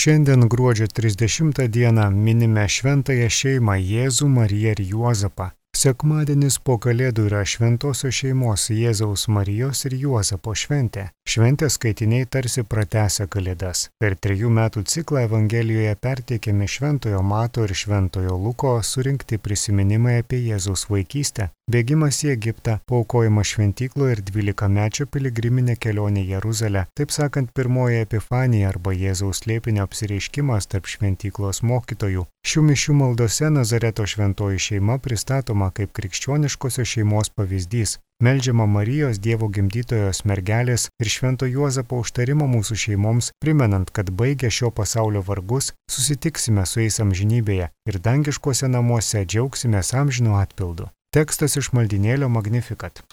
Šiandien gruodžio 30 dieną minime šventąją šeimą Jėzų, Mariją ir Juozapą. Sekmadienis po Kalėdų yra šventosios šeimos Jėzaus, Marijos ir Juozapo šventė. Šventės skaitiniai tarsi pratęsia Kalėdas. Per 3 metų ciklą Evangelijoje perteikiami Šventojo Mato ir Šventojo Luko surinkti prisiminimai apie Jėzaus vaikystę, bėgimas į Egiptą, paaukojimas šventykloje ir 12-mečio piligriminė kelionė į Jeruzalę, taip sakant, pirmoji epifanija arba Jėzaus slėpinio apsireiškimas tarp šventyklos mokytojų. Šių mišių maldose Nazareto šventoji šeima pristatoma kaip krikščioniškosios šeimos pavyzdys. Meldžiama Marijos Dievo gimdytojos mergelės ir Švento Juozapo užtarimo mūsų šeimoms, primenant, kad baigę šio pasaulio vargus, susitiksime su jais amžinybėje ir dangiškuose namuose džiaugsimės amžinu atpildu. Tekstas iš maldynėlio Magnificat.